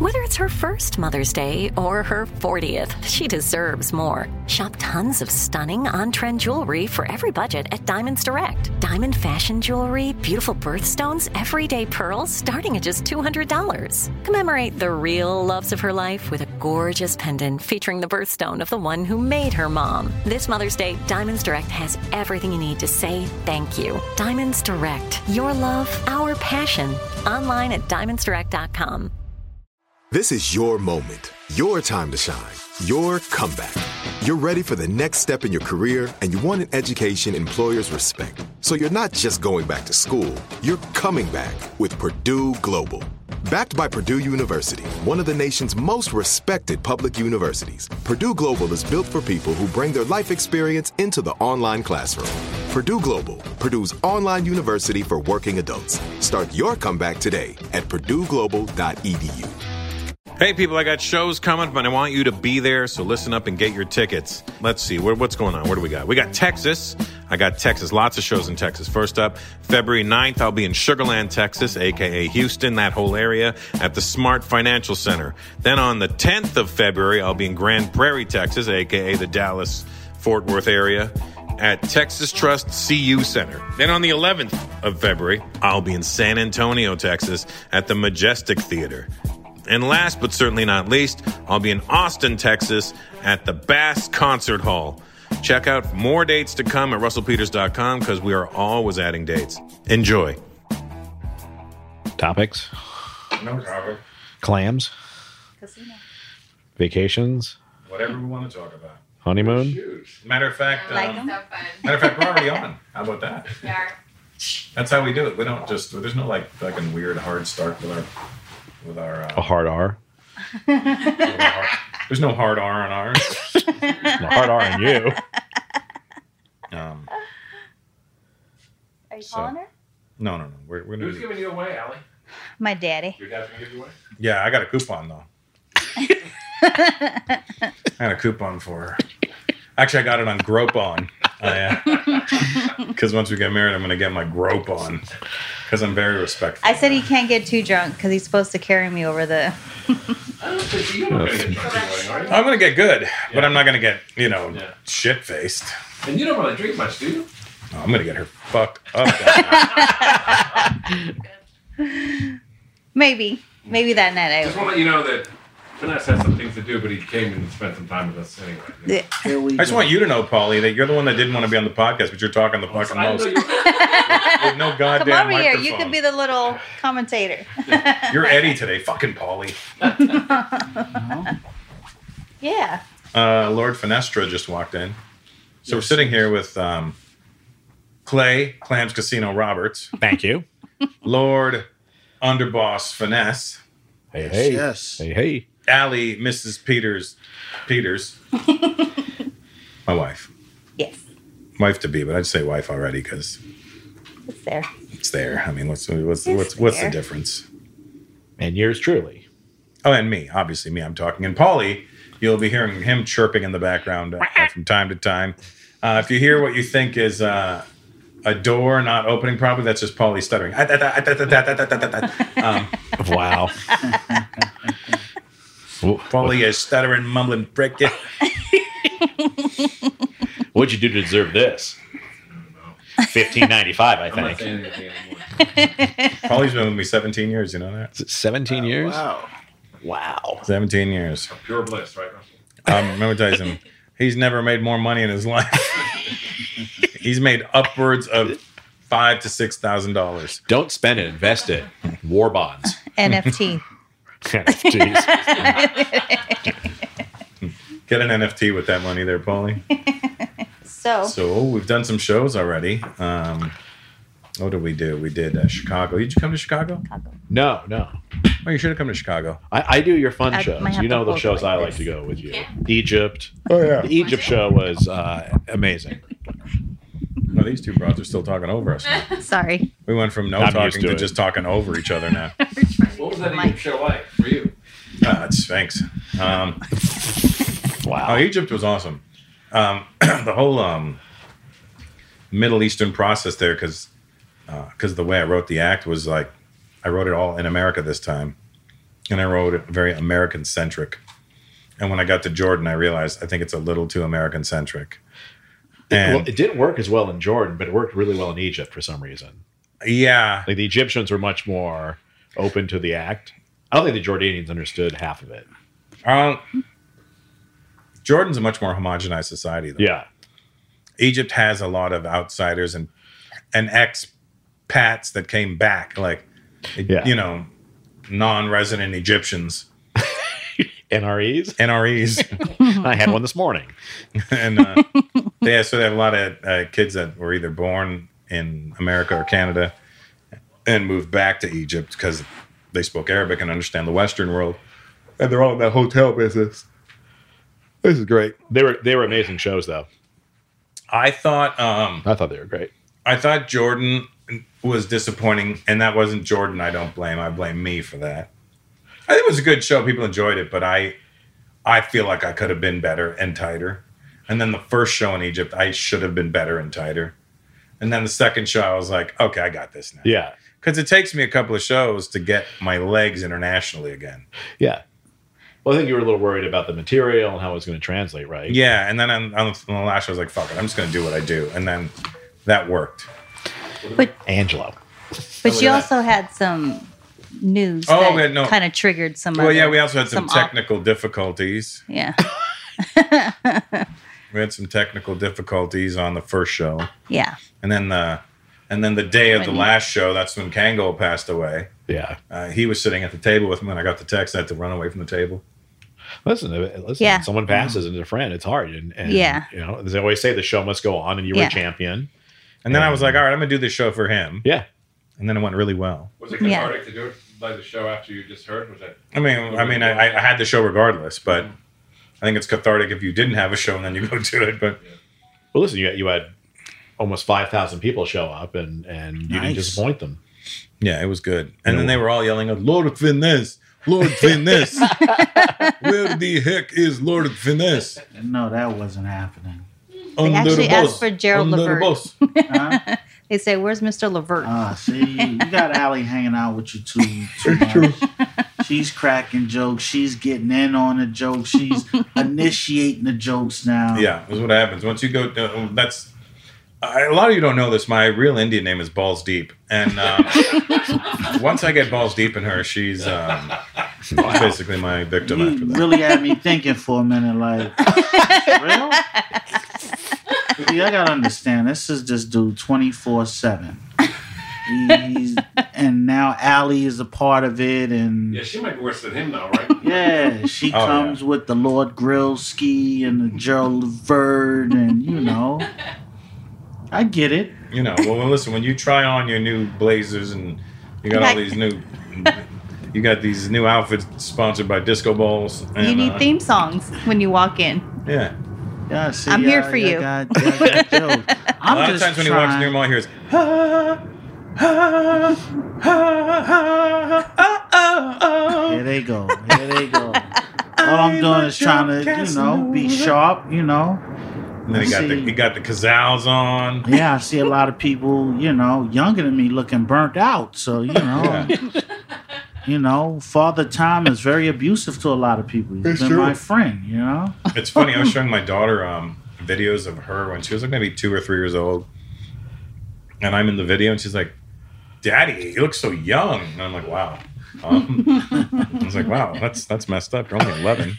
Whether it's her first Mother's Day or her 40th, she deserves more. Shop tons of stunning on-trend jewelry for every budget at Diamonds Direct. Diamond fashion jewelry, beautiful birthstones, everyday pearls starting at just $200. Commemorate the real loves of her life with a gorgeous pendant featuring the birthstone of the one who made her mom. This Mother's Day, Diamonds Direct has everything you need to say thank you. Diamonds Direct. Your love, our passion. Online at diamondsdirect.com. This is your moment, your time to shine, your comeback. You're ready for the next step in your career, and you want an education employers respect. So you're not just going back to school, you're coming back with Purdue Global. Backed by Purdue University, one of the nation's most respected public universities, Purdue Global is built for people who bring their life experience into the online classroom. Purdue Global, Purdue's online university for working adults. Start your comeback today at purdueglobal.edu. Hey, people, I got shows coming, but I want you to be there, so listen up and get your tickets. Let's see, what's going on? What do we got? We got Texas. I got Texas, lots of shows in Texas. First up, February 9th, I'll be in Sugar Land, Texas, a.k.a. Houston, that whole area, at the Smart Financial Center. Then on the 10th of February, I'll be in Grand Prairie, Texas, a.k.a. the Dallas-Fort Worth area, at Texas Trust CU Center. Then on the 11th of February, I'll be in San Antonio, Texas, at the Majestic Theater. And last but certainly not least, I'll be in Austin, Texas at the Bass Concert Hall. Check out more dates to come at russellpeters.com because we are always adding dates. Enjoy. Topics? No topic. Clams? Casino. Vacations? Whatever we want to talk about. Honeymoon? Matter of fact, Like them? we're already on. How about that? Yeah. That's how we do it. We don't just, there's no like fucking weird hard start with our A hard R? there's no hard R on ours. A hard R on you. Are you So- calling her? No. We're gonna Who's giving you away, Allie? My daddy. Your dad's gonna give you away? Yeah, I got a coupon though. I got a coupon for her. Actually, I got it on Groupon. Because once we get married, I'm going to get my Groupon. Because I'm very respectful. I said he can't get too drunk because he's supposed to carry me over the. I don't think you're not gonna get drunk anyway, are you? I'm going to get good, but Yeah. I'm not going to get, Yeah. shit-faced. And you don't really drink much, do you? No, I'm going to get her fucked up. Maybe that night Just want to let you know that Finesse has some things to do, but he came and spent some time with us anyway. I. I just want you to know, Paulie, that you're the one that didn't want to be on the podcast, but you're talking the fucking I most. know With no Come goddamn over here. microphone. You could be the little commentator. You're Eddie today, fucking Paulie. Yeah. Lord Finestra just walked in. So we're sitting here with Clay, Clams Casino Roberts, Thank you. Lord Underboss Finesse, Hey. Yes. Hey. Allie, Mrs. Peters, my wife. Yes. Wife to be, but I'd say wife already because It's there. it's there. I mean, what's the there. difference? And yours truly. Oh, and me, obviously me. I'm talking. And Paulie, you'll be hearing him chirping in the background from time to time. If you hear what you think is a door not opening properly, that's just Paulie stuttering. Wow. Paulie is stuttering, mumbling, prick it. What'd you do to deserve this? $15.95, I I'm not think. saying anything anymore. Paulie's been with me 17 years, you know that? Is it 17 years? Wow. Wow. 17 years. Pure bliss, right, Russell? Let me tell you something. He's never made more money in his life. He's made upwards of $5,000 to $6,000. Don't spend it. Invest it. War bonds. NFT. Jeez. Get an NFT with that money there, Paulie. So. So we've done some shows already. What did we do? We did Chicago. Did you come to Chicago? No. Oh, you should have come to Chicago. I do your fun I shows. might have You to know the hold shows it like I like this. to go with you. Egypt. Oh, yeah. The Egypt show was amazing. Well, these two broads are still talking over us now. Sorry. We went from no I'm used talking to to it. just talking over each other now. What was that Egypt show like for you? It's Sphinx. Wow. Oh, Egypt was awesome. The whole Middle Eastern process there, because the way I wrote the act was like, I wrote it all in America this time. And I wrote it very American-centric. And when I got to Jordan, I realized I think it's a little too American-centric. And Well, it didn't work as well in Jordan, but it worked really well in Egypt for some reason. yeah, Like the Egyptians were much more open to the act. I don't think the Jordanians understood half of it. Jordan's a much more homogenized society, though. Yeah. Egypt has a lot of outsiders and expats that came back, like, Yeah. you know, non-resident Egyptians, NREs? NREs. I had one this morning. And yeah, so they have a lot of kids that were either born in America or Canada and moved back to Egypt because they spoke Arabic and understand the Western world. And they're all in that hotel business. This is great. They were amazing shows, though. I thought they were great. I thought Jordan was disappointing, and that wasn't Jordan. I don't blame. I blame me for that. I think it was a good show. People enjoyed it, but I feel like I could have been better and tighter. And then the first show in Egypt, I should have been better and tighter. And then the second show, I was like, okay, I got this now. Yeah. Because it takes me a couple of shows to get my legs internationally again. Yeah. Well, I think you were a little worried about the material and how it was going to translate, right? Yeah, and then on the last show, I was like, fuck it, I'm just going to do what I do. And then that worked. But Angelo. you also had some news Oh, that we had kind of triggered some. Well, other, yeah, we also had some off- technical difficulties. Yeah, We had some technical difficulties on the first show. yeah. And then the day of the When- last show, that's when Kango passed away. Yeah. He was sitting at the table with me when I got the text. I had to run away from the table. Listen. Yeah. When someone passes and is a friend, it's hard. And Yeah. You know, as they always say, the show must go on, and you were Yeah. a champion. And then I was like, all right, I'm going to do this show for him. Yeah. And then it went really well. Was it cathartic to do it like the show after you just heard? Was that? I had the show regardless, but I think it's cathartic if you didn't have a show and then you go do it. But Well, listen, you had almost 5,000 people show up, and you didn't disappoint them. yeah, it was good. And then they were all yelling, Lord Finesse, Lord Finesse. Where the heck is Lord Finesse? No, that wasn't happening. They actually asked for Gerald Levert. Huh? They say, "Where's Mr. Levert?" See, you got Allie hanging out with you too much. She's cracking jokes. She's getting in on the jokes. She's initiating the jokes now. Yeah, that's what happens. Once you go, a lot of you don't know this. My real Indian name is Balls Deep. And once I get balls deep in her, she's basically my victim You after that. really had me thinking for a minute, like, real? See, I gotta understand. This is this dude 24/7. And now Allie is a part of it, and Yeah, she might be worse than him now, right? yeah, she comes with the Lord Grillski and the Gerald Levert, and you know, I get it. You know, well, listen, when you try on your new blazers and you got all these new, you got these new outfits sponsored by Disco Balls. And, You need theme songs when you walk in. Yeah. Yeah, see, I'm here for you. I got jokes. A lot of times when he walks near me, all I hear is, ha, ha, ha, ha, ha, Here they go. Here they go. All I'm doing is trying to, be sharp, And then he got the Kazals on. Yeah, I see a lot of people, younger than me looking burnt out. So, Father Time is very abusive to a lot of people. He's been my friend, It's funny. I was showing my daughter videos of her when she was like maybe 2 or 3 years old, and I'm in the video, and she's like, "Daddy, you look so young." And I'm like, "Wow." I was like, "Wow, that's messed up. You're only 11."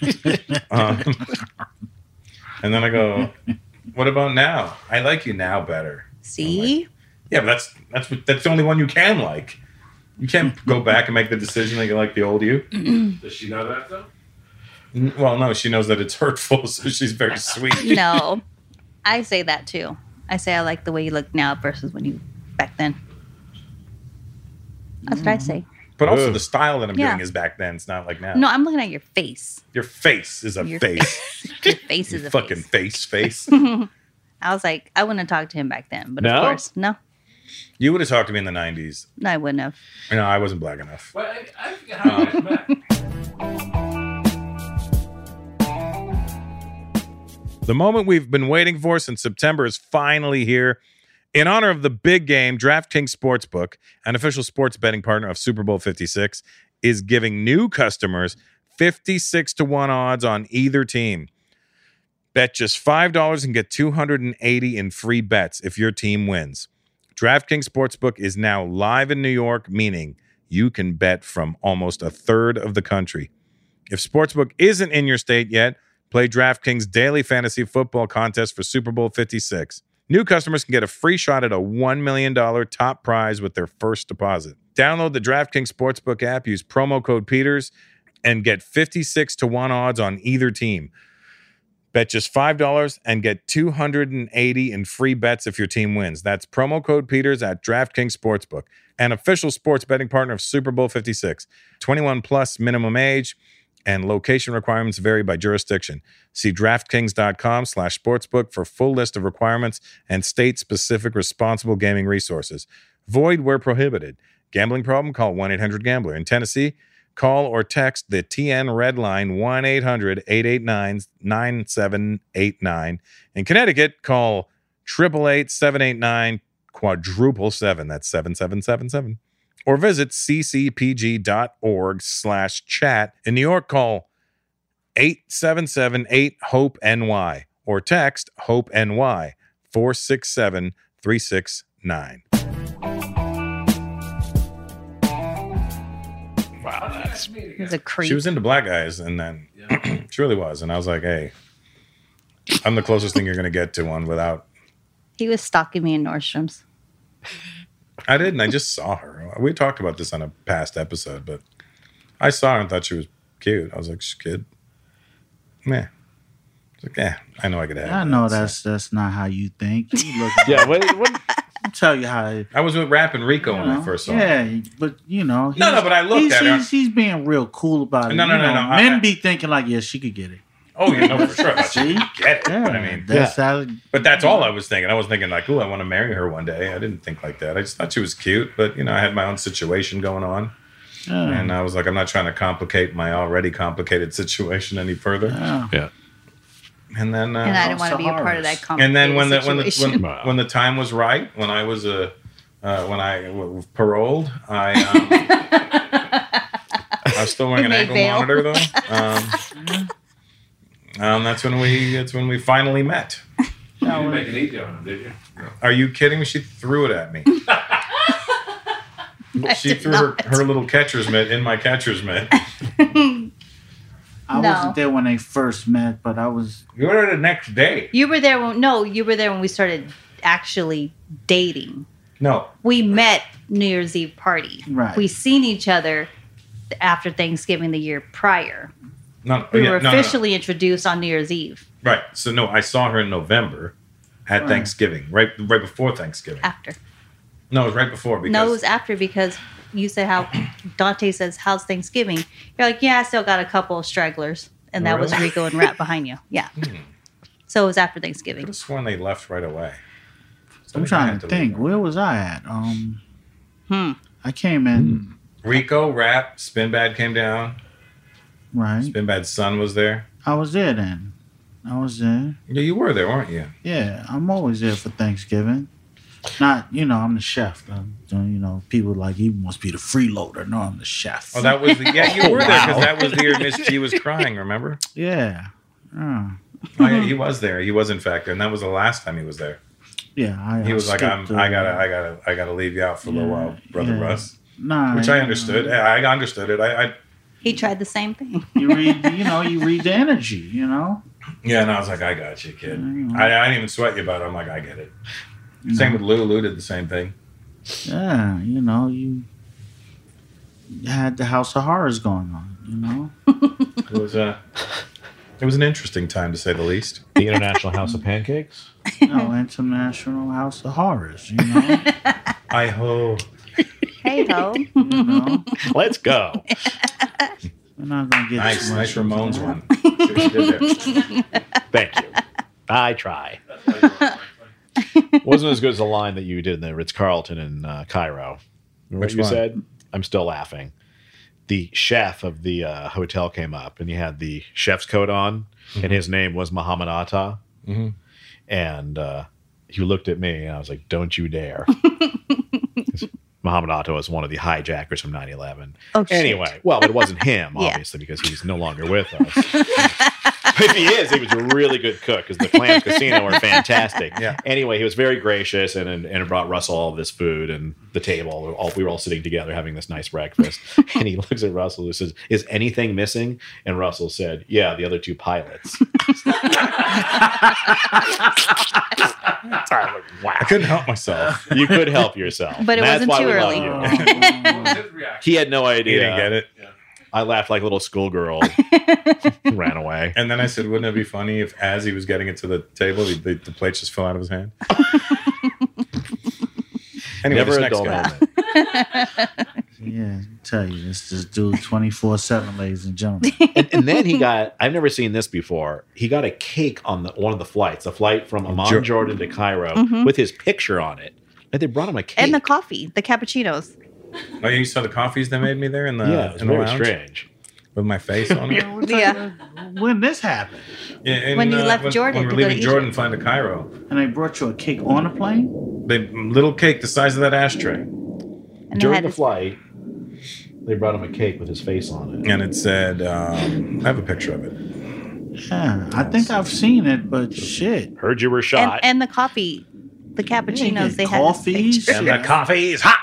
And then I go, "What about now? I like you now better." See? Yeah, but that's the only one you can like. You can't go back and make the decision that you like the old you. Does she know that though? Well, no, she knows that it's hurtful, so she's very sweet. No, I say that too. I say I like the way you look now versus when you back then. That's what I say. But also the style that I'm Yeah. doing is back then. It's not like now. No, I'm looking at your face. Your face is a Your face. Your face is a Fucking face. face. I was like, I wouldn't have talked to him back then, but No? of course, no, You would have talked to me in the 90s. I wouldn't have. No, I wasn't black enough. Well, I forget how you guys met. The moment we've been waiting for since September is finally here. In honor of the big game, DraftKings Sportsbook, an official sports betting partner of Super Bowl 56, is giving new customers 56 to 1 odds on either team. Bet just $5 and get $280 in free bets if your team wins. DraftKings Sportsbook is now live in New York, meaning you can bet from almost a third of the country. If Sportsbook isn't in your state yet, play DraftKings Daily Fantasy Football Contest for Super Bowl 56. New customers can get a free shot at a $1 million top prize with their first deposit. Download the DraftKings Sportsbook app, use promo code Peters, and get 56 to 1 odds on either team. Bet just $5 and get $280 in free bets if your team wins. That's promo code Peters at DraftKings Sportsbook, an official sports betting partner of Super Bowl 56. 21 plus minimum age and location requirements vary by jurisdiction. See DraftKings.com/sportsbook for full list of requirements and state-specific responsible gaming resources. Void where prohibited. Gambling problem? Call 1-800-GAMBLER. In Tennessee, call or text the TN Red Line 1-800-889-9789. In Connecticut, call 888-789-777. That's 7777. Or visit ccpg.org/chat. In New York, call 877-8-HOPE-NY or text HOPE-NY 467-369. Wow, that's He was a creep. She was into black guys, and then she really was. And I was like, hey, I'm the closest thing you're going to get to one without. He was stalking me in Nordstrom's. I didn't. I just saw her. We talked about this on a past episode, but I saw her and thought she was cute. I was like, she's kid. Meh. I was like, yeah, I know I could have. I know that's not how you think. You look yeah. What I'll tell you how. I was with Rap and Rico when I first saw her. Yeah, but you know. No, but I looked at her. He's being real cool about it. No. Men be thinking like, yeah, she could get it. Oh, you know for sure. See? Get it. Yeah, But I mean, that's how. but that's all I was thinking. I was thinking like, oh, I want to marry her one day. I didn't think like that. I just thought she was cute, but I had my own situation going on. And I was like, I'm not trying to complicate my already complicated situation any further. Yeah. And then, And I didn't want to be a part of that complicated and then when situation. when the time was right, when I was paroled, I was still wearing an ankle monitor though. That's when we finally met. You didn't make it easy on him, did you? No. Are you kidding me? She threw it at me. She threw her little catcher's mitt in my catcher's mitt. I wasn't there when they first met, but I was. You were there the next day. You were there when we started actually dating. No. We met New Year's Eve party. Right. We seen each other after Thanksgiving the year prior. No. We were officially introduced on New Year's Eve. Right. So no, I saw her in November at Thanksgiving, right before Thanksgiving. After. No, it was right before. Because No, it was after because you said how Dante says, how's Thanksgiving? You're like, yeah, I still got a couple of stragglers. And that was Rico and Rat behind you. Yeah. So it was after I Thanksgiving. could have sworn they left right away. I'm trying to think. Where was I at? I came in. Rico, Rap, Spinbad came down. Right. Spinbad's son was there. I was there then. I was there. Yeah, you were there, weren't you? Yeah, I'm always there for Thanksgiving. Not, I'm the chef. People like, he must be the freeloader. No, I'm the chef. Oh, that was you were there because that was the year Miss G was crying, remember? Yeah. Oh, yeah, he was there. He was, in fact, there. And that was the last time he was there. Yeah. He was like, I gotta leave you out for a little while, Brother Russ. Nah. Which I understood. I understood it. He tried the same thing. You read the energy, Yeah, and I was like, I got you, kid. I didn't even sweat you about it. I'm like, I get it. Same with Lou. Lou did the same thing. Yeah, you had the House of Horrors going on, It was an interesting time, to say the least. The International House of Pancakes? No, International House of Horrors, I hope. Hey ho. Let's go. We're not going to get Nice Ramones one. See what you did there. Thank you. I try. Wasn't as good as the line that you did in the Ritz-Carlton in Cairo. Remember Which what you one? said? I'm still laughing. The chef of the hotel came up, and he had the chef's coat on, and his name was Muhammad Atta. Mm-hmm. And he looked at me, and I was like, don't you dare. Muhammad Atta was one of the hijackers from 9/11. Oh, shit. Anyway, well, it wasn't him, Yeah. obviously, because he's no longer with us. But if he is, he was a really good cook because the Clams Casino were fantastic. Yeah. Anyway, he was very gracious and brought Russell all of this food and the table. We were all sitting together having this nice breakfast. And he looks at Russell and says, "Is anything missing?" And Russell said, "Yeah, the other two pilots." Wow. I couldn't help myself. You could help yourself. But it That's wasn't why too we love early. you. What was his reaction? He had no idea. He didn't get it. I laughed like a little schoolgirl. Ran away. And then I said, wouldn't it be funny if as he was getting it to the table, the plates just fell out of his hand? Anyway, Never this a next dull guy. Yeah, moment. I tell you, it's this dude 24/7, ladies and gentlemen. And then he got, I've never seen this before. He got a cake on one of the flights, a flight from Amman, Jordan to Cairo with his picture on it. And they brought him a cake. And the coffee, the cappuccinos. Oh, you saw the coffees they made me there in the, yeah, it's in the very lounge strange. with my face on it? Yeah. When this happened, Yeah, and, When you left Jordan when to we're go to leaving Jordan, Egypt. flying to Cairo, and they brought you a cake on a plane. they little cake the size of that ashtray, And During had the this- flight, they brought him a cake with his face on it. and it said, I have a picture of it. Yeah, I think I've seen it, but shit. Heard you were shot. and the coffee, the cappuccinos, they had this coffees. picture. And the coffee is hot.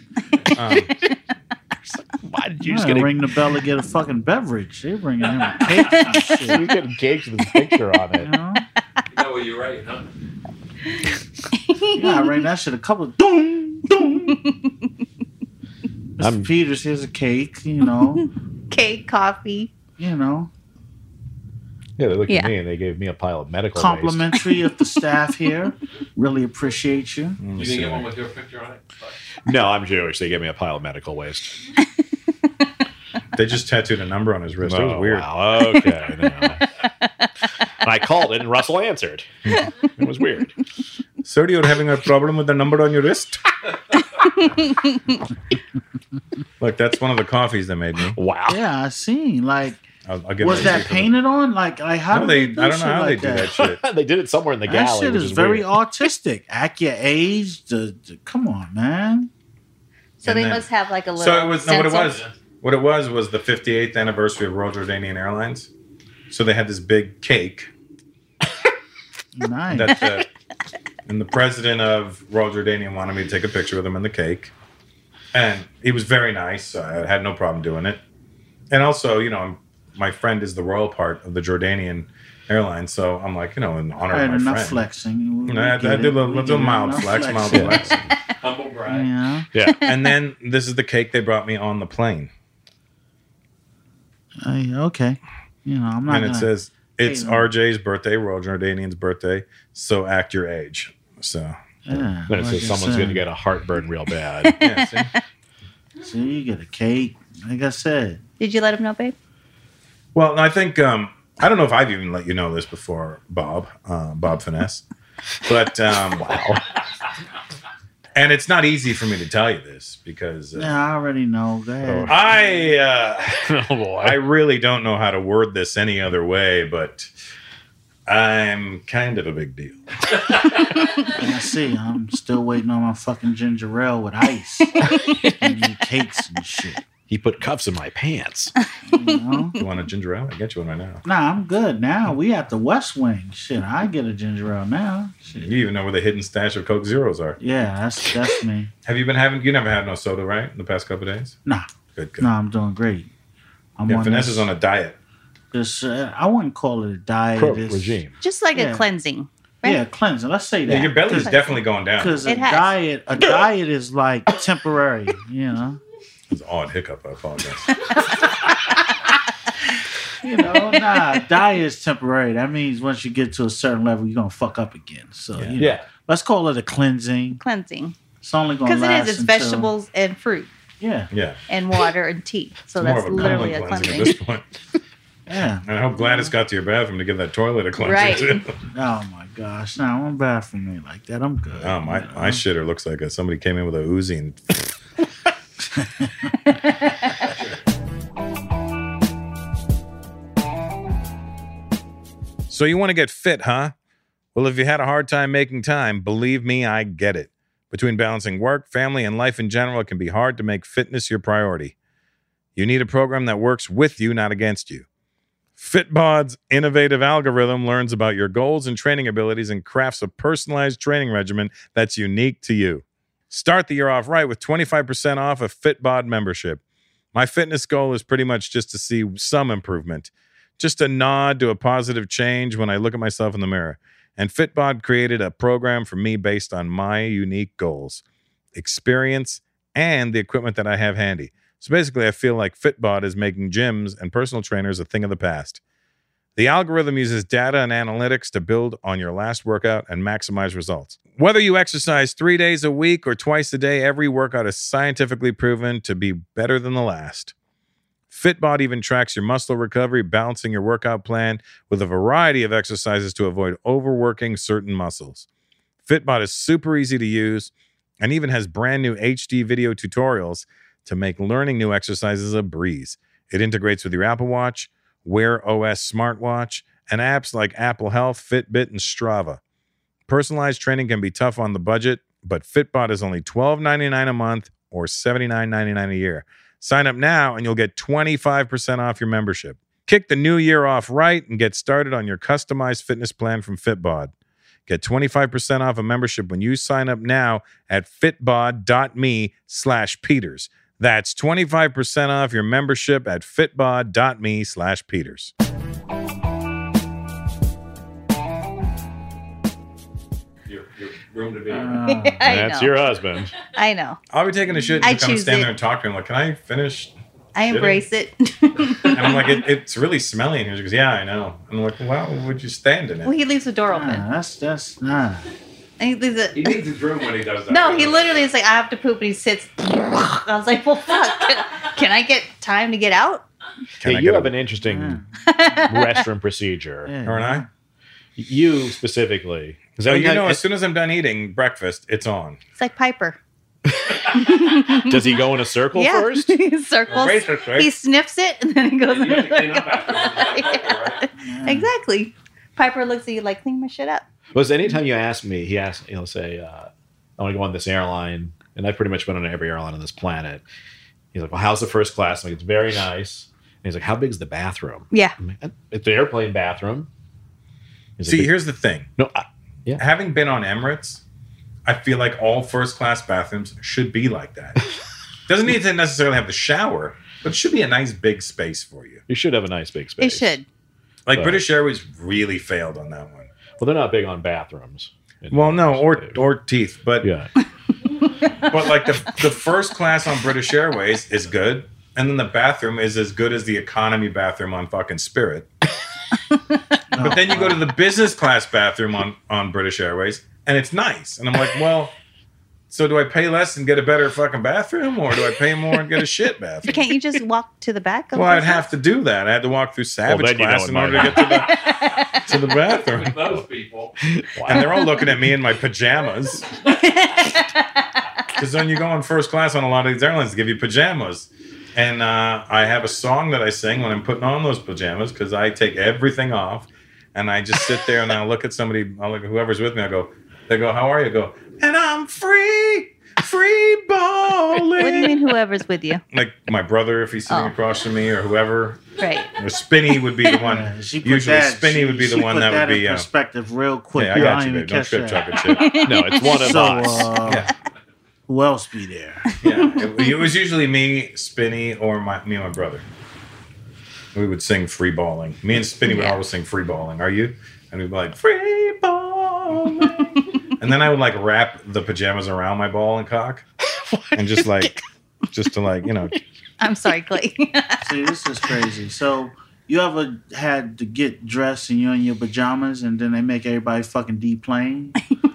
Why did you You just just get ring the bell to get a fucking beverage. They bringing him a cake and shit. You're getting cakes with his picture on You it. know? No, well, you're right, huh? Yeah, I rang that shit a couple of doom, doom. Mr. Peters, here's a cake, you know. Cake, coffee. You know. Yeah, they looked Yeah. at me and they gave me a pile of medical waste. Complimentary of the staff here. Really appreciate you. You didn't get one with your picture on it? No, I'm Jewish. They gave me a pile of medical waste. They just tattooed a number on his wrist. It was Oh, weird. Wow. Okay. And I called it and Russell answered. It was weird. Sir, you're having a problem with the number on your wrist? Look, that's one of the coffees they made me. Wow. Yeah, I seen. Like, I'll give was it that painted on? Like how No, do I don't know how they do that shit. They did it somewhere in the That galley. shit which is very weird. autistic. Act your age. Come on, man. So And they then- must have like a little. So it was no, what it stencil. was. What it was the 58th anniversary of Royal Jordanian Airlines. So they had this big cake Nice. that and the president of Royal Jordanian wanted me to take a picture with him in the cake, and he was very nice. So I had no problem doing it. And also, you know, my friend is the royal part of the Jordanian Airlines, so I'm like, you know, in honor I had of my enough friend. flexing. You know, I did a little mild flex, mild flex. Humble brag. Yeah. Yeah. And then this is the cake they brought me on the plane. Okay. You know, I'm not And it gonna- says it's Hey, RJ's birthday, Royal Jordanian's birthday, so act your age. So Yeah. Then it like says I someone's said. going to get a heartburn real bad. yeah, see? So you get a cake. Like I said. Did you let him know, babe? Well, I think I don't know if I've even let you know this before, Bob Finesse, but wow. And it's not easy for me to tell you this because Yeah, I already know. Go ahead. I Oh, boy. I really don't know how to word this any other way, but I'm kind of a big deal. I see. I'm still waiting on my fucking ginger ale with ice and eat cakes and shit. He put cuffs in my pants. You know? You want a ginger ale? I get you one right now. Nah, I'm good now. We at the West Wing. Shit, I get a ginger ale now. Shit. You even know where the hidden stash of Coke Zeros are. Yeah, that's me. Have you been having? You never had no soda, right? In the past couple of days. Nah, Good. Good. nah, I'm doing great. I'm Yeah, on Finesse this, is on a diet. this. I wouldn't call it a diet. Croak It's- regime. Just like Yeah. a cleansing. Right? Yeah, cleansing. Let's say that. Yeah, your belly's definitely going down. Because a It has. diet is like temporary. You know. It's an odd hiccup. I apologize. You know, nah, diet is temporary. That means once you get to a certain level, you're gonna fuck up again. So you know, Yeah. let's call it a cleansing. Cleansing. It's only gonna Because it last is. It's until- vegetables and fruit Yeah, Yeah. and water and tea. So It's more that's of a literally a colon cleansing cleansing. at this point. yeah. And I hope Gladys got to your bathroom to give that toilet a cleanser Right. too. Oh my gosh, no, I'm bad for me like that. I'm good. Oh, my shitter looks like somebody came in with a Uzi and So you want to get fit, huh? Well, if you had a hard time making time, believe me, I get it. Between balancing work, family, and life in general, it can be hard to make fitness your priority. You need a program that works with you, not against you. Fitbod's innovative algorithm learns about your goals and training abilities and crafts a personalized training regimen that's unique to you. Start the year off right with 25% off a Fitbod membership. My fitness goal is pretty much just to see some improvement, just a nod to a positive change when I look at myself in the mirror. And Fitbod created a program for me based on my unique goals, experience, and the equipment that I have handy. So basically, I feel like Fitbod is making gyms and personal trainers a thing of the past. The algorithm uses data and analytics to build on your last workout and maximize results. Whether you exercise 3 days a week or twice a day, every workout is scientifically proven to be better than the last. Fitbod even tracks your muscle recovery, balancing your workout plan with a variety of exercises to avoid overworking certain muscles. Fitbod is super easy to use and even has brand new HD video tutorials to make learning new exercises a breeze. It integrates with your Apple Watch, Wear OS smartwatch, and apps like Apple Health, Fitbit, and Strava. Personalized training can be tough on the budget, but Fitbod is only $12.99 a month or $79.99 a year. Sign up now and you'll get 25% off your membership. Kick the new year off right and get started on your customized fitness plan from Fitbod. Get 25% off a membership when you sign up now at fitbod.me/Peters. That's 25% off your membership at fitbod.me/Peters. Your room to be. That's your husband. I know. I'll be taking a shit I and come choose stand it. there and talk to him. Like, can I finish? I embrace it. And I'm like, it's really smelly in here. He goes, yeah, I know. And I'm like, well, would you stand in it? Well, he leaves the door open. That's nah. And he leaves it. He needs his room when he does that. No, he literally is like, I have to poop, and he sits. I was like, well, fuck. Can I get time to get out? Can I you get have a- an interesting restroom procedure. Yeah. Or I? You specifically. So, as soon as I'm done eating breakfast, it's on. It's like Piper. Does he go in a circle Yeah. first? He circles. Basically. He sniffs it, and then he goes. You have to clean up after. Exactly. Piper looks at you like, clean my shit up. Was anytime you ask me, he'll say, I want to go on this airline, and I've pretty much been on every airline on this planet. He's like, well, how's the first class? I'm like, it's very nice. And he's like, how big's the bathroom? Yeah. I'm like, it's the airplane bathroom. He's See, like, here's the thing. no, Having been on Emirates, I feel like all first-class bathrooms should be like that. Doesn't need to necessarily have the shower, but it should be a nice big space for you. you should have a nice big space. It should. Like But- British Airways really failed on that one. Well, they're not big on bathrooms. Well, no, or teeth, but Yeah. but like the first class on British Airways is good, and then the bathroom is as good as the economy bathroom on fucking Spirit. But then you go to the business class bathroom on British Airways, and it's nice, and I'm like, well, so do I pay less and get a better fucking bathroom, or do I pay more and get a shit bathroom? Can't you just walk to the back of Well, the I'd have to do that. I had to walk through Savage then you know class it in might order to get to the bathroom. With those people. And they're all looking at me in my pajamas. Because when you go on first class on a lot of these airlines, they give you pajamas. And I have a song that I sing when I'm putting on those pajamas because I take everything off. And I just sit there and I look at somebody, I look at whoever's with me, they go, how are you? I go, and I'm free balling. What do you mean whoever's with you? Like my brother, if he's sitting Oh. across from me, or whoever. Right. Or Spinny would be the one. She put Usually that, Spinny would be the she one put that would in be. perspective real quick. Hey, I got you, didn't babe. Don't catch trip, that. chocolate chip. No, it's one of So, us. Yeah. who else be there? Yeah, it was usually me, Spinny, or me and my brother. We would sing free balling. Me and Spinny would always sing free balling. Are you? And we'd be like, free balling. And then I would like wrap the pajamas around my ball and cock. And just to like, I'm sorry, Clay. See, this is crazy. So, you ever had to get dressed and you're in your pajamas and then they make everybody fucking deplane?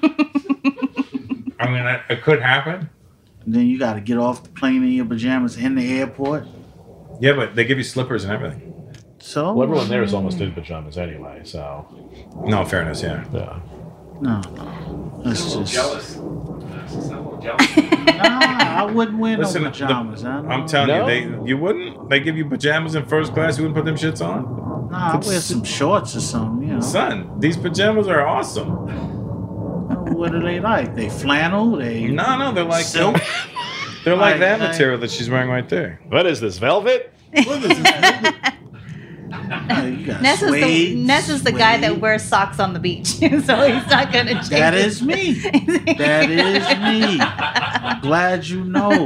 I mean, it could happen. And then you got to get off the plane in your pajamas in the airport. Yeah, but they give you slippers and everything. So, Well, everyone there is almost in pajamas anyway, so No, in fairness, yeah. yeah. no. That's A little just. jealous. That's just a little jealous. Nah, I wouldn't wear Listen, no pajamas. I'm telling No? you, you wouldn't? They give you pajamas in first class, you wouldn't put them shits on? Nah, I wear some shorts or something, you know. Son, these pajamas are awesome. I What do they like? They flannel? They No, they're like silk? they're like that Like- material that she's wearing right there. What is this, velvet? What is this? You got Ness is the guy that suede. wears socks on the beach, so he's not going to change. That is me. That is me. I'm glad you know.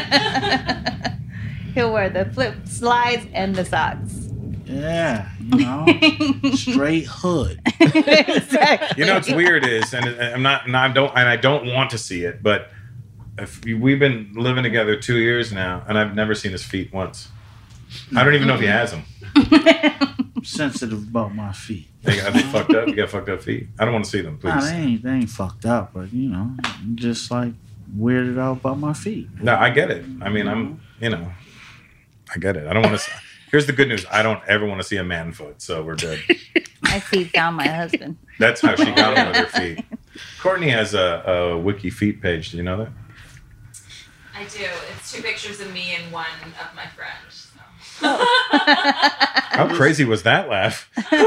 He'll wear the flip slides and the socks. Yeah, straight hood. Exactly. You know what's weird is, and I don't want to see it, but we've been living together 2 years now, and I've never seen his feet once. I don't even know if he has them. I'm sensitive about my feet. Are they fucked up? You got fucked up feet? I don't want to see them, please. Nah, they ain't fucked up, but I'm just like weirded out about my feet. No, I get it. I mean, I get it. I don't want to. Here's the good news. I don't ever want to see a man foot, so we're good. My feet found my husband. That's how she got them with her feet. Courtney has a Wiki Feet page. Do you know that? I do. It's 2 pictures of me and one of my friend. So. How crazy was that laugh?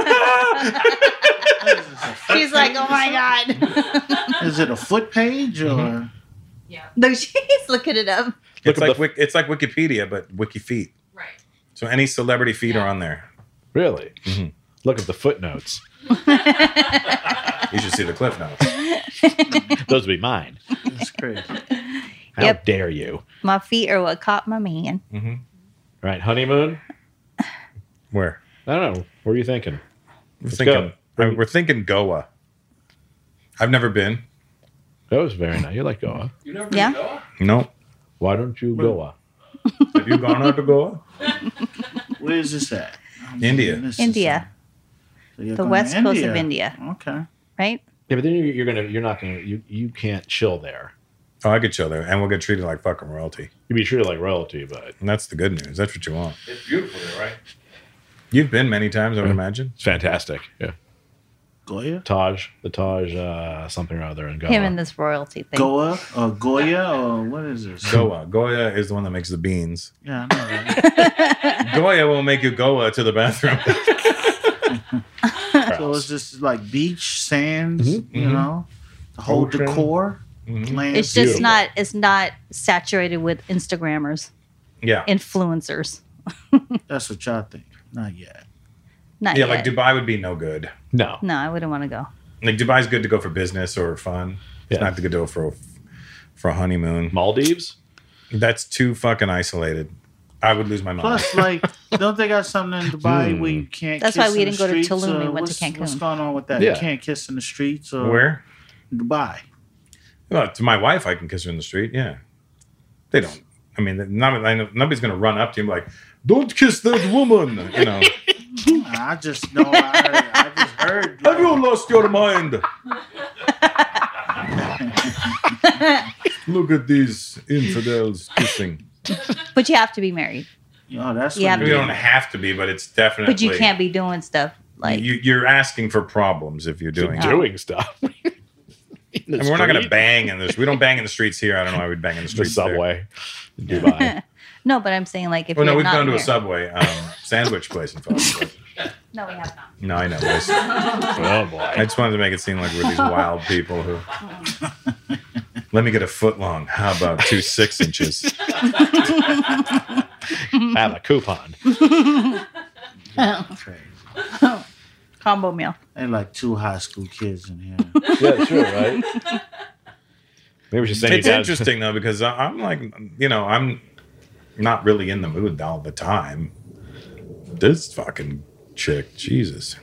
She's like, oh my God. Is it a foot page or? Yeah. No, she's looking it up. It's like Wikipedia, but Wiki Feet. Right. So any celebrity feet are on there. Really? Mm-hmm. Look at the footnotes. You should see the cliff notes. Those would be mine. That's crazy. How Yep. dare you? My feet are what caught my man. Right, honeymoon? Where? I don't know. What are you thinking? We're thinking Goa. I've never been. That was very nice. You like Goa. You never been Yeah. to Goa? No. Why don't you Goa? Have you gone out to Goa? Where is this at? India. This is- India, so you're the going west to coast of India, Okay. right? Yeah, but then you're not gonna you can't chill there. Oh, I could chill there, and we'll get treated like fucking royalty. You'd be treated like royalty, but And that's the good news. That's what you want. It's beautiful there, right? You've been many times, I would imagine. it's fantastic. Yeah, Goya? the Taj something or other in Goa. Him and this royalty thing. Goa or Goya or what is this? Goa. Goya is the one that makes the beans. Yeah, I know that. Goya will make you Goa to the bathroom. So it's just like beach, sands, Mm-hmm. the whole Ocean. decor. Mm-hmm. Land. It's just Beautiful. it's not saturated with Instagrammers, Yeah. influencers. That's what y'all think. Not yet. Not Yeah, yet. like Dubai would be no good. No, No, I wouldn't want to go. Like Dubai's good to go for business or fun. It's Yeah. not good to go for a honeymoon. Maldives. That's too fucking isolated. I would lose my mind. Plus, like, don't they got something in Dubai where you can't That's kiss why we in the didn't go to streets, Tulum, or we went to what's- What's Cancun. going on with that? Yeah. You can't kiss in the streets or Where? Dubai. Well, to my wife, I can kiss her in the street. Yeah. They don't. I mean, nobody's going to run up to you and be like, don't kiss that woman. You know. I just know. I just heard. Have you lost your mind? Look at these infidels kissing. But you have to be married. That's Yeah, what You it don't is. have to be, but it's definitely. But you can't be doing stuff like You're asking for problems if you're doing it. Doing stuff. I mean, we're not going to bang in this. We don't bang in the streets here. I don't know why we'd bang in the the streets. there. subway in Dubai. No, but I'm saying like if Well, you're no, we've not gone to a married. Subway sandwich place in Philadelphia. No, we have not. No, I know. Oh boy. I just wanted to make it seem like we're these wild people who. Let me get a foot long. How about 2 6 inches? Have a coupon. Crazy. Combo meal. They like 2 high school kids in here. Yeah, sure, right? Maybe we should send It's you down. interesting though because I'm like, I'm not really in the mood all the time. This fucking chick, Jesus.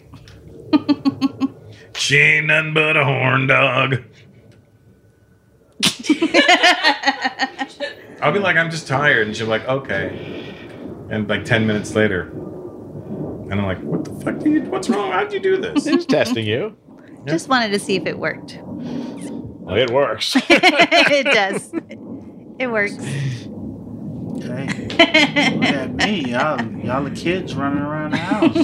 She ain't nothing but a horn dog. I'll be like, I'm just tired, and she'll be like, okay. And like 10 minutes later, and I'm like, what the fuck? What's wrong? How'd you do this? Who's testing you? Just wanted to see if it worked. Well, it works. It does. It works. Okay. Look at me. Y'all the kids running around the house.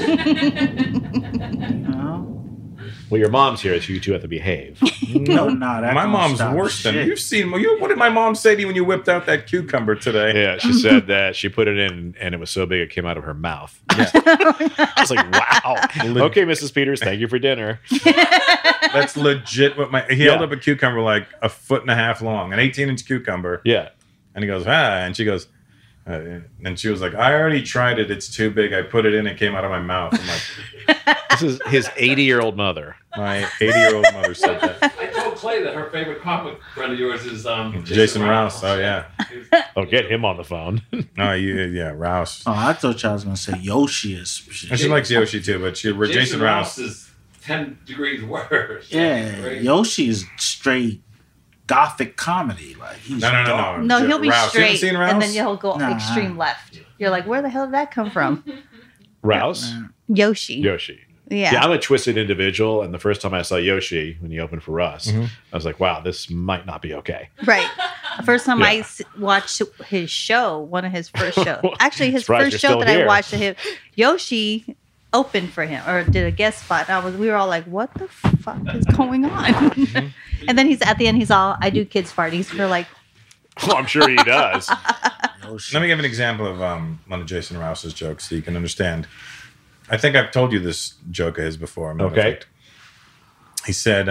Well, your mom's here, so you two have to behave. No, that My don't mom's stop worse than shit. you've seen. What did my mom say to you when you whipped out that cucumber today? Yeah, she said that she put it in and it was so big it came out of her mouth. Yeah. I was like, wow. Okay, Mrs. Peters, thank you for dinner. That's legit what he held up a cucumber like a foot and a half long, an 18-inch cucumber. Yeah. And he goes, and she goes, and she was like, I already tried it. It's too big. I put it in. It came out of my mouth. I'm like, this is his 80-year-old mother. My 80-year-old mother said that. I told Clay that her favorite comic friend of yours is Jason Rouse. Oh, yeah. Oh, get him on the phone. Yeah, Rouse. Oh, I thought y'all was going to say Yoshi is. And she likes Yoshi, too, but Jason Rouse is 10 degrees worse. Yeah, Right? Yoshi is straight gothic comedy. Like he's dark. No, he'll be Rouse. You haven't straight, seen Rouse? and then he'll go Nah. extreme left. You're like, where the hell did that come from? Rouse? Yoshi. Yoshi. Yeah. I'm a twisted individual, and the first time I saw Yoshi when he opened for Russ, Mm-hmm. I was like, wow, this might not be okay. Right. First time Yeah. I watched his show, one of his first shows. Actually, his Surprised first you're show still that here. I watched of him, Yoshi opened for him or did a guest spot. And we were all like, what the fuck is going on? Mm-hmm. And then he's at the end, he's all, I do kids parties. We're like, Well, I'm sure he does. Yoshi. Let me give an example of one of Jason Rouse's jokes so you can understand. I think I've told you this joke of his before. matter of Okay. fact. He said,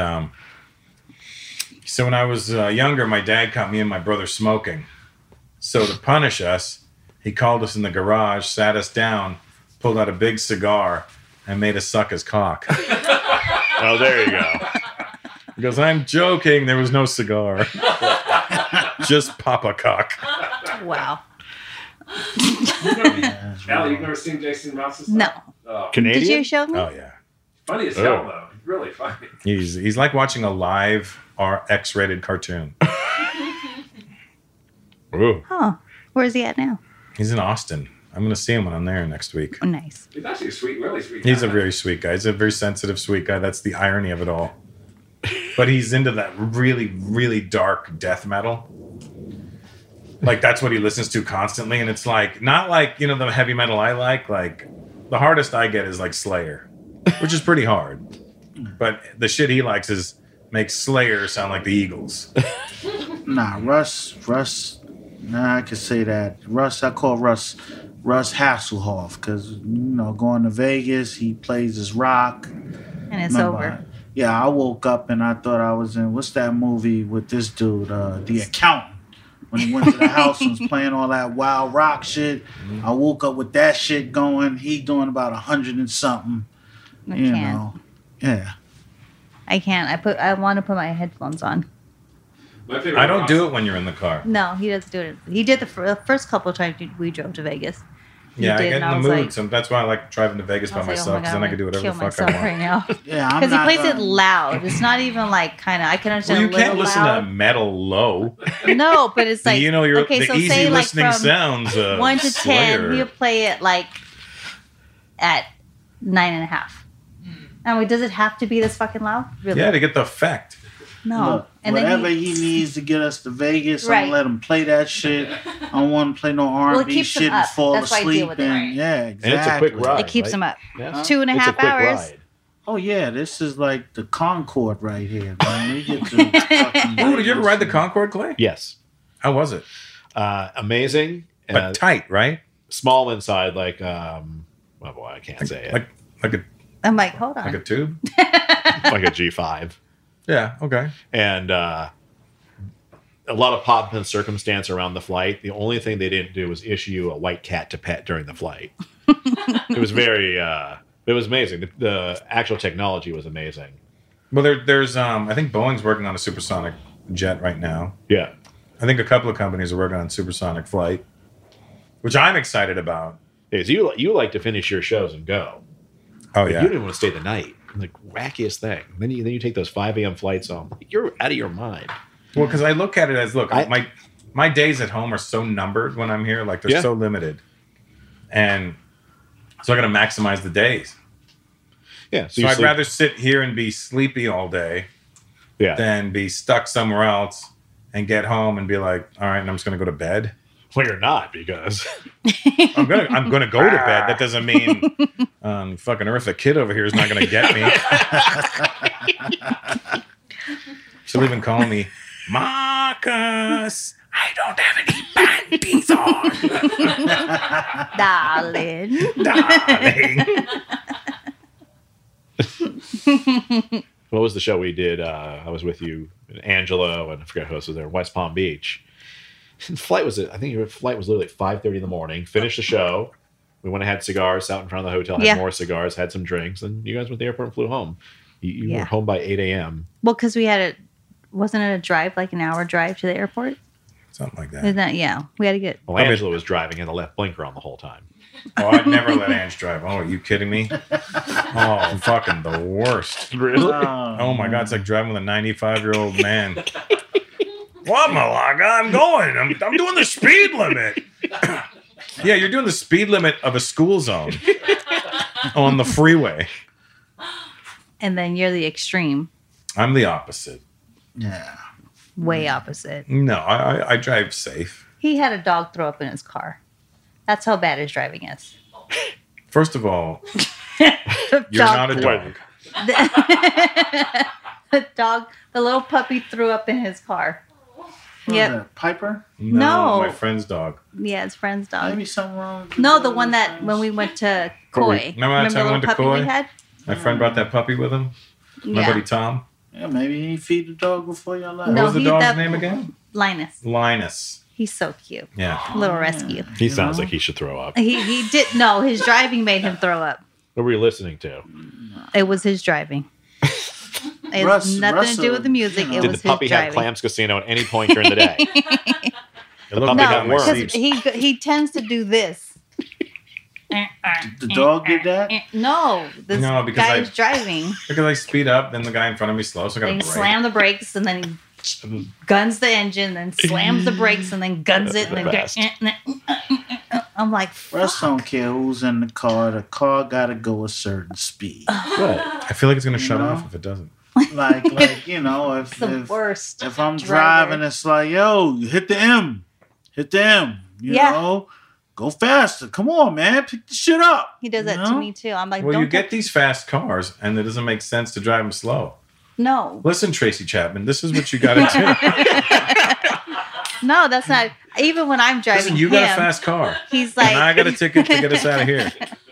so when I was younger, my dad caught me and my brother smoking. So to punish us, he called us in the garage, sat us down, pulled out a big cigar, and made us suck his cock. Oh, there you go. He goes, I'm joking. There was no cigar. Just Papa cock. wow. Allie, you've never seen Jason Rouse's stuff? No. Oh, Canadian? Did you show me? Oh, yeah. funny as Oh. hell, though. Really funny. He's like watching a live X-rated cartoon. Ooh. Huh. Where's he at now? He's in Austin. I'm going to see him when I'm there next week. Oh, nice. He's actually a sweet, really sweet He's a guy. very sweet guy. He's a very sensitive, sweet guy. That's the irony of it all. But he's into that really, really dark death metal. Like, that's what he listens to constantly. And it's like, not like, the heavy metal I like. Like, the hardest I get is like Slayer, which is pretty hard. But the shit he likes makes Slayer sound like the Eagles. Nah, Russ. Nah, I could say that. I call Russ Hasselhoff because going to Vegas, he plays his rock. And it's Remember, over. Yeah, I woke up and I thought I was in what's that movie with this dude, The Accountant. When he went to the house and was playing all that wild rock shit, I woke up with that shit going. He doing about 100 and something. I you can't. know, yeah. I can't. I want to put my headphones on. My favorite I don't Ross- do it when you're in the car. No, he doesn't do it. He did the first couple of times we drove to Vegas. He Yeah, I did, get and in I the was mood. like- So that's why I like driving to Vegas by I was like, oh myself, my because God, then I I'm can do gonna whatever the kill fuck I myself want. right now. Yeah, I'm Because he not plays it gonna- loud. It's not even like kind of. I can understand. Well, you a little can't listen loud. to metal low. No, but it's like You're okay. the So easy say like listening from sounds. 1 to 10, Slayer. he'll play it like at 9.5. And does it have to be this fucking loud? Really? Yeah, to get the effect. No. Look, And then whatever he needs to get us to Vegas, I'm Right. gonna let him play that shit. I don't want to play no Well, it R&B keeps him shit and up. fall That's why I deal asleep. with it. And yeah, exactly. And it's a quick ride. it keeps right? him up. Yeah. 2.5 It's a quick hours. ride. Oh yeah, this is like the Concorde right here, man. We get to fucking Oh, did you ever ride the Vegas. Concorde, Clay? Yes. How was it? Amazing. But tight, right? Small inside, like, oh boy, I can't say it. I'm like, hold on. Like a tube? Like a G5. Yeah, okay. And a lot of pomp and circumstance around the flight. The only thing they didn't do was issue you a white cat to pet during the flight. It was very, it was amazing. The actual technology was amazing. Well, there's I think Boeing's working on a supersonic jet right now. Yeah. I think a couple of companies are working on supersonic flight, which I'm excited about. Is you like to finish your shows and go. Oh, But yeah. you didn't want to stay the night. Like, wackiest thing. Then you take those 5 a.m. flights home. You're out of your mind. Well, because I look at it as, my days at home are so numbered when I'm here. Like, they're Yeah. so limited. And so I got to maximize the days. Yeah. So you I'd sleep- rather sit here and be sleepy all day Yeah. than be stuck somewhere else and get home and be like, all right, and I'm just going to go to bed. Well, you're not, because I'm gonna go to bed. That doesn't mean fucking Eartha Kid over here is not gonna get me. She'll even call me Marcus. I don't have any panties on, Darling. darling. what was the show we did? I was with you, Angelo, and I forget who else was there. West Palm Beach. Flight was literally 5:30 in the morning. Finished the show. We went and had cigars out in front of the hotel. Had more cigars. Had some drinks, and you guys went to the airport and flew home. You were home by 8 a.m. Well, because we had wasn't it a drive, like an hour drive to the airport? Something like that. Isn't that, yeah. We had to get... Well, Angela was driving and the left blinker on the whole time. Oh, I'd never let Ange drive. Oh, are you kidding me? Oh, fucking the worst. Really? Oh my God, it's like driving with a 95-year-old man. Well, Malaga, I'm going. I'm doing the speed limit. Yeah, you're doing the speed limit of a school zone on the freeway. And then you're the extreme. I'm the opposite. Yeah. Way opposite. No, I drive safe. He had a dog throw up in his car. That's how bad his driving is. First of all, you're not a dog. The little puppy threw up in his car. Yeah. Piper? No. My friend's dog. Yeah, his friend's dog. Maybe something wrong. No, the one that when we went to Koi. Remember that time we went to Koi? We had? My friend brought that puppy with him. My buddy Tom. Yeah, maybe he feed the dog before y'all left. What was the dog's name again? Linus. Linus. He's so cute. Yeah. Little rescue. He sounds like he should throw up. He did. No, his driving made him throw up. What were you listening to? It was his driving. It has nothing to do with the music. It Did was the puppy his driving. have Clams Casino at any point during the day? The puppy got worms. He tends to do this. The dog did that? No, this because guy's driving. Because I speed up, then the guy in front of me slows, so I got to Then brake. slam the brakes, and then he guns the engine, then slams the brakes, and then guns it, and then I'm like, Russ don't care who's in the car. The car got to go a certain speed. I feel like it's going to shut off if it doesn't. Like you know, if I'm driving, it's like, yo, you hit the M. You know, go faster. Come on, man, pick the shit up. He does that to me too. I'm like, well, don't you get these fast cars, and it doesn't make sense to drive them slow. No. Listen, Tracy Chapman, this is what you got to do. No, that's not. Even when I'm driving, Listen, you got a fast car. He's like, and I got a ticket to get us out of here.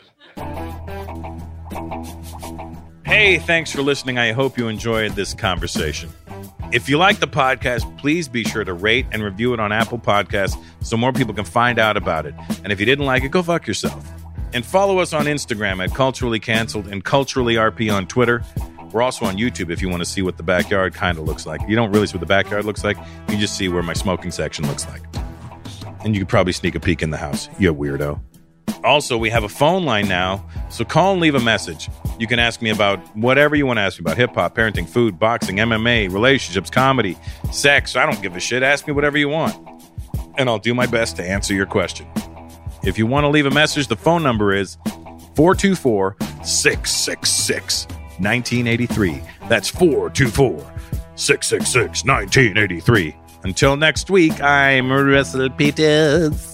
Hey, thanks for listening. I hope you enjoyed this conversation. If you like the podcast, please be sure to rate and review it on Apple Podcasts so more people can find out about it. And if you didn't like it, go fuck yourself. And follow us on Instagram at Culturally Canceled and Culturally RP on Twitter. We're also on YouTube if you want to see what the backyard kind of looks like. You don't really see what the backyard looks like. You just see where my smoking section looks like. And you could probably sneak a peek in the house, you weirdo. Also, we have a phone line now, so call and leave a message. You can ask me about whatever you want to ask me about. Hip-hop, parenting, food, boxing, MMA, relationships, comedy, sex. I don't give a shit. Ask me whatever you want. And I'll do my best to answer your question. If you want to leave a message, the phone number is 424-666-1983. That's 424-666-1983. Until next week, I'm Russell Peters.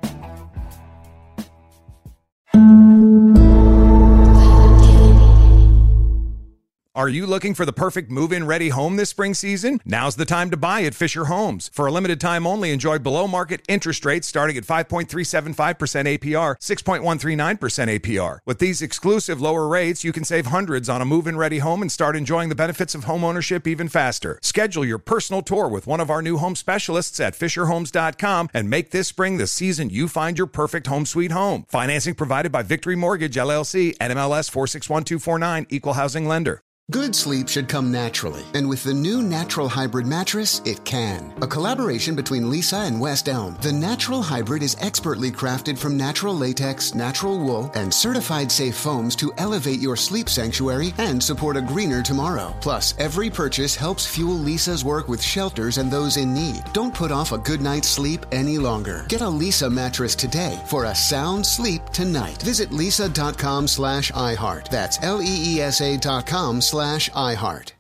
Are you looking for the perfect move-in ready home this spring season? Now's the time to buy at Fisher Homes. For a limited time only, enjoy below-market interest rates starting at 5.375% APR, 6.139% APR. With these exclusive lower rates, you can save hundreds on a move-in ready home and start enjoying the benefits of home ownership even faster. Schedule your personal tour with one of our new home specialists at FisherHomes.com and make this spring the season you find your perfect home sweet home. Financing provided by Victory Mortgage, LLC, NMLS 461249, Equal Housing Lender. Good sleep should come naturally, and with the new Natural Hybrid mattress, it can. A collaboration between Lisa and West Elm, the Natural Hybrid is expertly crafted from natural latex, natural wool, and certified safe foams to elevate your sleep sanctuary and support a greener tomorrow. Plus, every purchase helps fuel Lisa's work with shelters and those in need. Don't put off a good night's sleep any longer. Get a Lisa mattress today for a sound sleep tonight. Visit lisa.com/iHeart. That's LEESA.com/iHeart.